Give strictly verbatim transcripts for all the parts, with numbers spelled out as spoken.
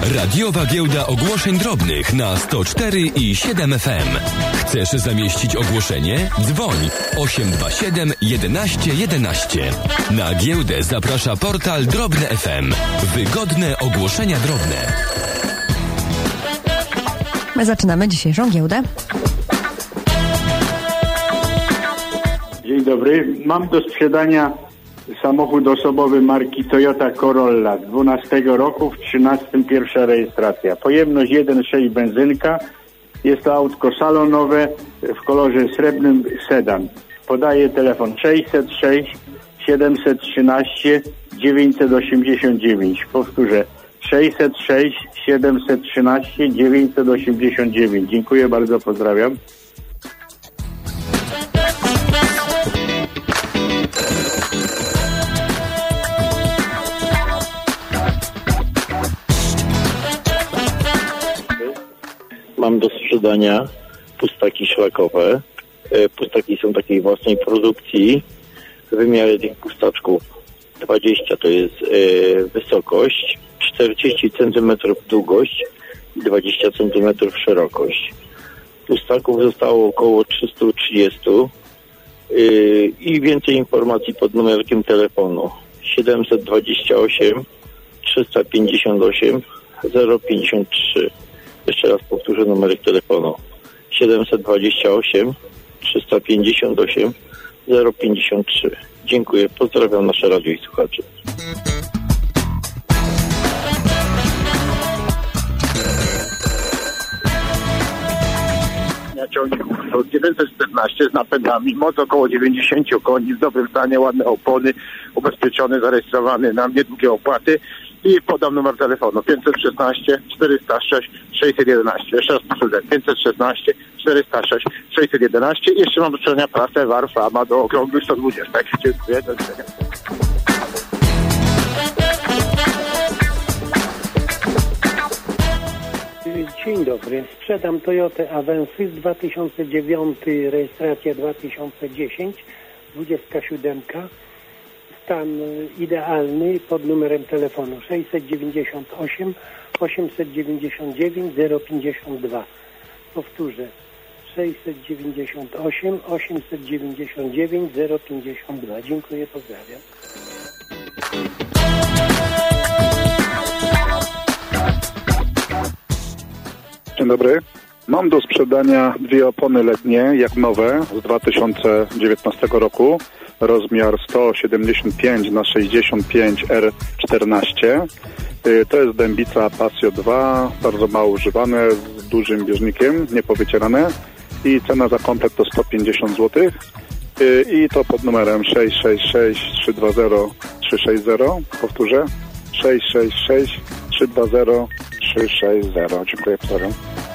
Radiowa Giełda Ogłoszeń Drobnych na sto cztery i siedem F M. Chcesz zamieścić ogłoszenie? Dzwoń osiem dwa siedem jedenaście jedenaście. Na giełdę zaprasza portal Drobne F M. Wygodne ogłoszenia drobne. My zaczynamy dzisiejszą giełdę. Dzień dobry. Mam do sprzedania samochód osobowy marki Toyota Corolla z dwunastego roku, w trzynastym pierwsza rejestracja. Pojemność jeden przecinek sześć benzynka. Jest to autko salonowe w kolorze srebrnym, sedan. Podaję telefon sześćset sześć siedemset trzynaście dziewięćset osiemdziesiąt dziewięć. Powtórzę sześćset sześć siedemset trzynaście dziewięćset osiemdziesiąt dziewięć. Dziękuję bardzo, pozdrawiam. Mam do sprzedania pustaki szlakowe. Pustaki są takiej własnej produkcji. Wymiary tych pustaczków dwadzieścia to jest e, wysokość, czterdzieści centymetrów długość i dwadzieścia centymetrów szerokość. Pustaków zostało około trzysta trzydzieści e, i więcej informacji pod numerkiem telefonu siedemset dwadzieścia osiem trzysta pięćdziesiąt osiem zero pięćdziesiąt trzy. Jeszcze raz powtórzę numerek telefonu siedemset dwadzieścia osiem trzysta pięćdziesiąt osiem zero pięćdziesiąt trzy. Dziękuję, pozdrawiam nasze radio i słuchaczy. Ciągników dziewięćset czternaście z napędami, moc około dziewięćdziesiąt koni, w dobrym stanie, ładne opony, ubezpieczony, zarejestrowany na niedługie opłaty i podam numer telefonu pięćset szesnaście czterysta sześć sześćset jedenaście. Jeszcze raz powtórzę, pięćset szesnaście czterysta sześć sześćset jedenaście. Jeszcze mam do sprzedania prasę Warfama do okrągłych sto dwadzieścia. Dziękuję, do widzenia. Dzień dobry. Sprzedam Toyotę Avensis dwa tysiące dziewięć, rejestracja dwa tysiące dziesięć, dwadzieścia siedem. Stan idealny pod numerem telefonu sześćset dziewięćdziesiąt osiem osiemset dziewięćdziesiąt dziewięć zero pięćdziesiąt dwa. Powtórzę sześćset dziewięćdziesiąt osiem osiemset dziewięćdziesiąt dziewięć zero pięćdziesiąt dwa. Dziękuję, pozdrawiam. Dzień dobry. Mam do sprzedania dwie opony letnie, jak nowe, z dwa tysiące dziewiętnastego roku. Rozmiar sto siedemdziesiąt pięć na sześćdziesiąt pięć R czternaście. To jest dębica Pasio dwa, bardzo mało używane, z dużym bieżnikiem, niepowycierane. I cena za komplet to sto pięćdziesiąt złotych. I to pod numerem sześć sześć sześć trzy dwa zero trzy sześć zero. Powtórzę sześć sześć sześć trzy dwa zero trzy sześć zero. Dziękuję, pozdrawiam.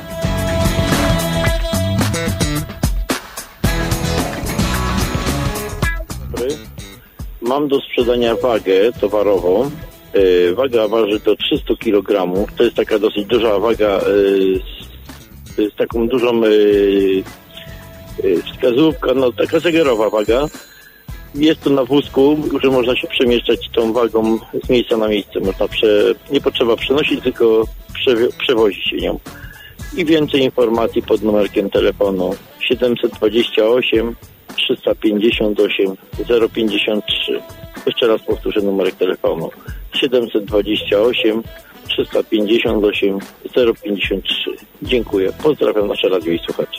Mam do sprzedania wagę towarową. Yy, waga waży do trzysta kilogramów. To jest taka dosyć duża waga yy, z, z taką dużą yy, yy, wskazówką, no taka zegarowa waga. Jest to na wózku, że można się przemieszczać tą wagą z miejsca na miejsce. Można prze, nie potrzeba przenosić, tylko prze, przewozić się nią. I więcej informacji pod numerkiem telefonu siedemset dwadzieścia osiem trzysta pięćdziesiąt osiem zero pięćdziesiąt trzy. Jeszcze raz powtórzę numerek telefonu siedemset dwadzieścia osiem trzysta pięćdziesiąt osiem zero pięćdziesiąt trzy. Dziękuję. Pozdrawiam nasze radio i słuchaczy.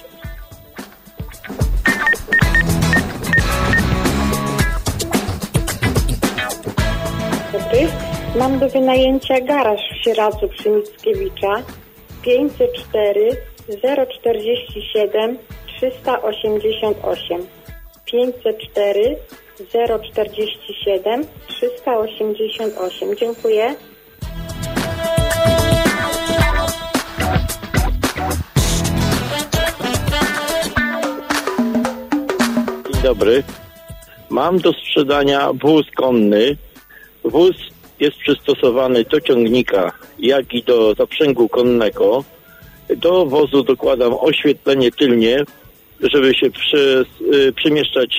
Dobry. Mam do wynajęcia garaż w Sieradzu przy Mickiewicza pięćset cztery zero czterdzieści siedem trzysta osiemdziesiąt osiem. pięćset cztery zero czterdzieści siedem trzysta osiemdziesiąt osiem. Dziękuję. Dzień dobry. Mam do sprzedania wóz konny. Wóz jest przystosowany do ciągnika, jak i do zaprzęgu konnego. Do wozu dokładam oświetlenie tylnie, żeby się przy, przemieszczać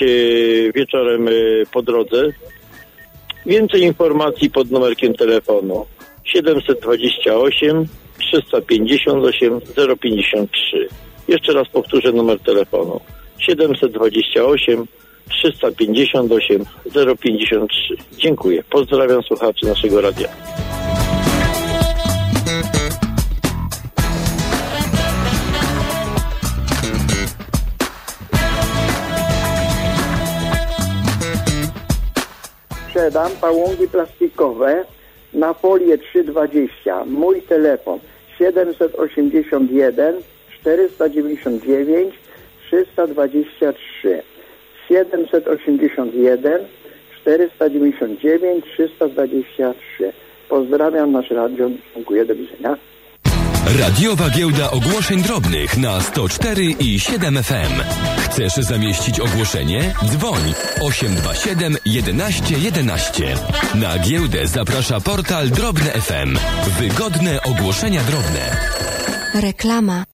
wieczorem po drodze. Więcej informacji pod numerkiem telefonu siedemset dwadzieścia osiem trzysta pięćdziesiąt osiem zero pięćdziesiąt trzy. Jeszcze raz powtórzę numer telefonu. siedemset dwadzieścia osiem trzysta pięćdziesiąt osiem zero pięćdziesiąt trzy. Dziękuję. Pozdrawiam słuchaczy naszego radia. Sprzedam pałąki plastikowe na folię trzysta dwadzieścia. Mój telefon siedemset osiemdziesiąt jeden czterysta dziewięćdziesiąt dziewięć trzysta dwadzieścia trzy. siedemset osiemdziesiąt jeden czterysta dziewięćdziesiąt dziewięć trzysta dwadzieścia trzy. Pozdrawiam nasze radio. Dziękuję. Do widzenia. Radiowa Giełda Ogłoszeń Drobnych na sto cztery i siedem F M. Chcesz zamieścić ogłoszenie? Dzwoń osiem dwa siedem jedenaście jedenaście. Na giełdę zaprasza portal Drobne F M. Wygodne ogłoszenia drobne. Reklama.